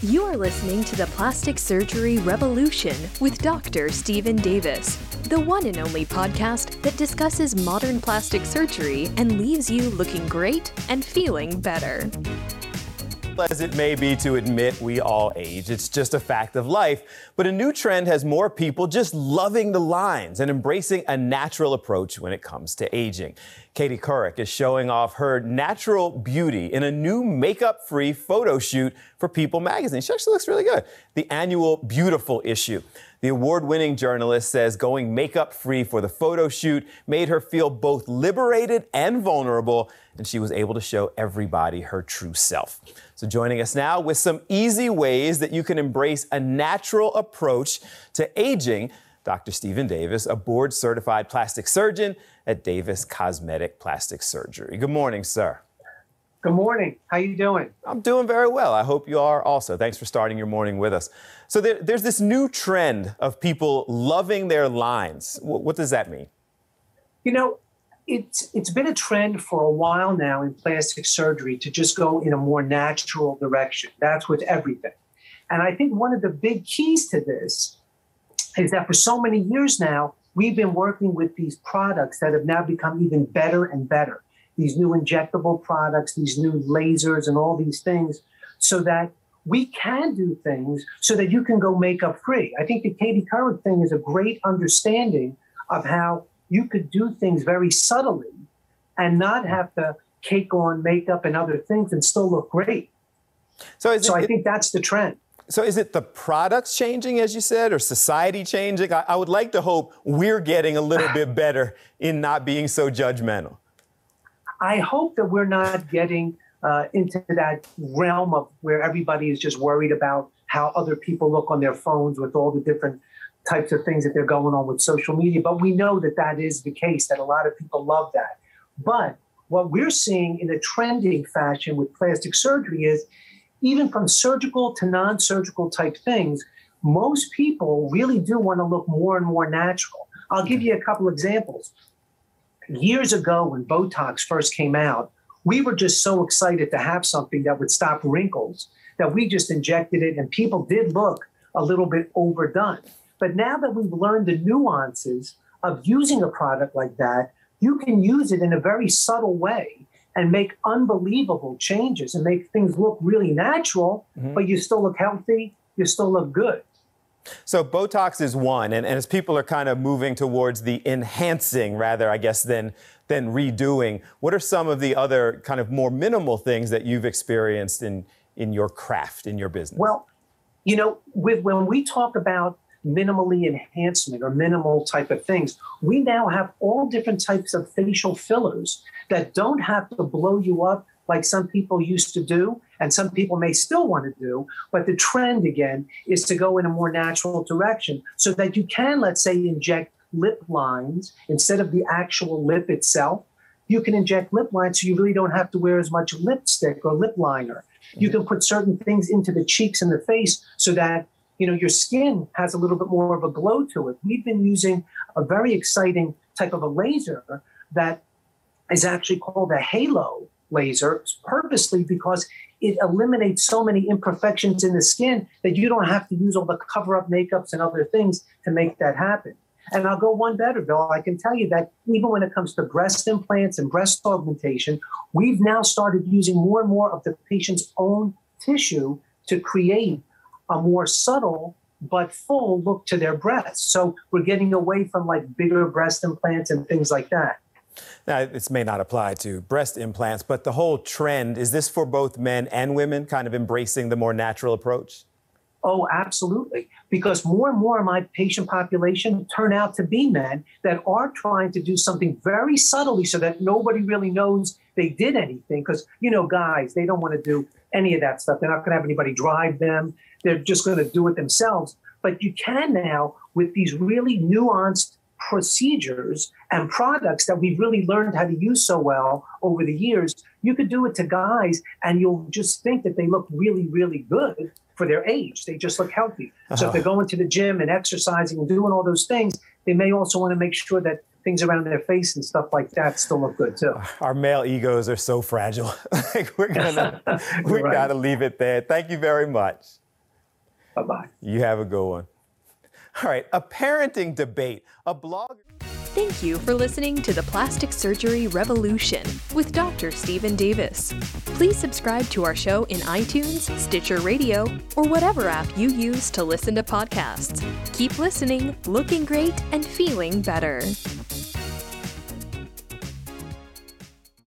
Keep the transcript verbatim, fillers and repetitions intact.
You are listening to the Plastic Surgery Revolution with Doctor Stephen Davis, the one and only podcast that discusses modern plastic surgery and leaves you looking great and feeling better. As it may be to admit we all age, it's just a fact of life. But a new trend has more people just loving the lines and embracing a natural approach when it comes to aging. Katie Couric is showing off her natural beauty in a new makeup-free photo shoot for People magazine. She actually looks really good. The annual Beautiful issue. The award-winning journalist says going makeup-free for the photo shoot made her feel both liberated and vulnerable, and she was able to show everybody her true self. So joining us now with some easy ways that you can embrace a natural approach to aging, Doctor Stephen Davis, a board-certified plastic surgeon at Davis Cosmetic Plastic Surgery. Good morning, sir. Good morning. How you doing? I'm doing very well. I hope you are also. Thanks for starting your morning with us. So there, there's this new trend of people loving their lines. W- what does that mean? You know, it's it's been a trend for a while now in plastic surgery to just go in a more natural direction. That's with everything. And I think one of the big keys to this is that for so many years now, we've been working with these products that have now become even better and better. These new injectable products, these new lasers and all these things, so that we can do things so that you can go makeup free. I think the Katie Couric thing is a great understanding of how you could do things very subtly and not have to cake on makeup and other things and still look great. So, is it, so I think that's the trend. So is it the products changing, as you said, or society changing? I, I would like to hope we're getting a little bit better in not being so judgmental. I hope that we're not getting uh, into that realm of where everybody is just worried about how other people look on their phones with all the different types of things that they're going on with social media. But we know that that is the case, that a lot of people love that. But what we're seeing in a trending fashion with plastic surgery is, even from surgical to non-surgical type things, most people really do want to look more and more natural. I'll give you a couple examples. Years ago, when Botox first came out, we were just so excited to have something that would stop wrinkles that we just injected it, and people did look a little bit overdone. But now that we've learned the nuances of using a product like that, you can use it in a very subtle way and make unbelievable changes and make things look really natural, mm-hmm. but you still look healthy, you still look good. So Botox is one, and, and as people are kind of moving towards the enhancing rather, I guess, than, than redoing, what are some of the other kind of more minimal things that you've experienced in, in your craft, in your business? Well, you know, with, when we talk about minimally enhancement or minimal type of things, we now have all different types of facial fillers that don't have to blow you up like some people used to do, and some people may still want to do. But the trend, again, is to go in a more natural direction so that you can, let's say, inject lip lines instead of the actual lip itself. You can inject lip lines so you really don't have to wear as much lipstick or lip liner. You can put certain things into the cheeks and the face so that, you know, your skin has a little bit more of a glow to it. We've been using a very exciting type of a laser that is actually called a halo laser, purposely because it eliminates so many imperfections in the skin that you don't have to use all the cover-up makeups and other things to make that happen. And I'll go one better, Bill. I can tell you that even when it comes to breast implants and breast augmentation, we've now started using more and more of the patient's own tissue to create a more subtle but full look to their breasts. So we're getting away from like bigger breast implants and things like that. Now, this may not apply to breast implants, but the whole trend, is this for both men and women, kind of embracing the more natural approach? Oh, absolutely. Because more and more of my patient population turn out to be men that are trying to do something very subtly so that nobody really knows they did anything. Because, you know, guys, they don't want to do any of that stuff. They're not going to have anybody drive them. They're just going to do it themselves. But you can now, with these really nuanced procedures and products that we've really learned how to use so well over the years, you could do it to guys and you'll just think that they look really, really good for their age. They just look healthy. Uh-huh. So if they're going to the gym and exercising and doing all those things, they may also want to make sure that things around their face and stuff like that still look good too. Our male egos are so fragile. Like we're gonna, we right. gotta leave it there. Thank you very much. Bye-bye. You have a good one. All right, a parenting debate. A blogger. Thank you for listening to the Plastic Surgery Revolution with Doctor Stephen Davis. Please subscribe to our show in iTunes, Stitcher Radio, or whatever app you use to listen to podcasts. Keep listening, looking great, and feeling better.